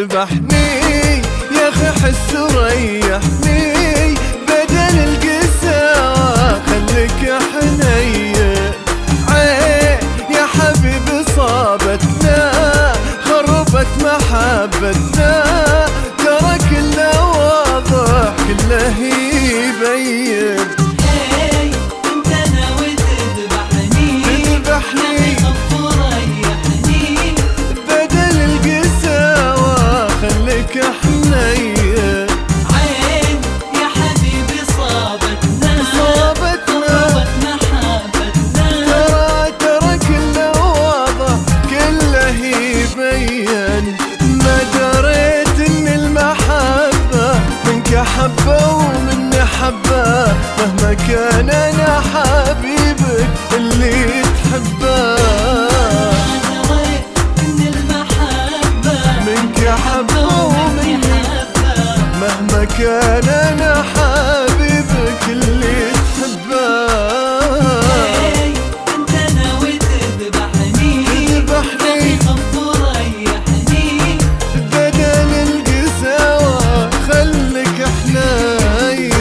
تذبحني يا اخي حس وريحني، بدل القساوة خليك حنين. عين يا حبيبي صابتنا خربت محبتنا، ترى كله واضح كله يبين. انت ناوي تذبحني تذبحني وريحني، بدل القساوة خليك حنين. عين يا حبيبي صابتنا خربت محبتنا، ترى كله واضح كله يبين. ما دريت ان المحبة منك حبة ومني حبة، مهما كان انا حبيبك اللي تحبه. ان المحبة منك حبة ومني حبة، مهما كان انا حبيبك اللي تحبه. انت ناوي تذبحني وريحني، بدل القساوة خليك حنين.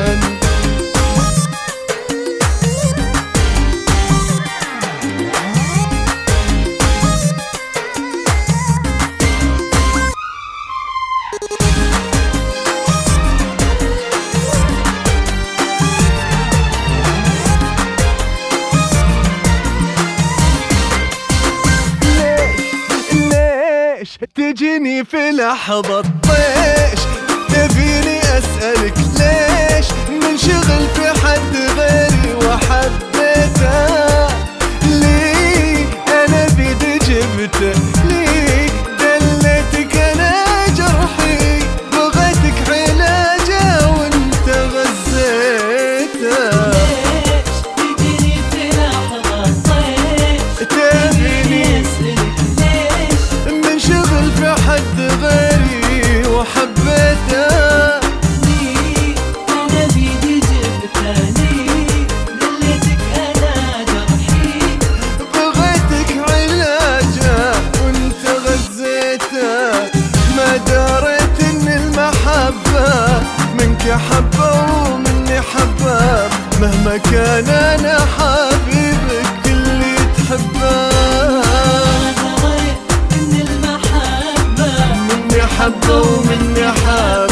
ليش تجيني في لحظة طيش، تبيني أسألك ليش منشغل في حد غيري وحبيته؟ ليه أنا بيدي جبته؟ ليه دليتك أنا جرحي، بغيتك علاجه وانت غزيته. تجيني في لحظة طيش، تبيني اسألك ليش منشغل في حد غيري وحبيته. أنا بيدي جبتني، دليتك أنا جرحي، بغيتك علاجه وانت غزيته. ما دريت ان المحبة منك حبة ومني حبة، مهما كان انا حبيبك اللي تحبه. ان المحبة مني حبة ومني حبة،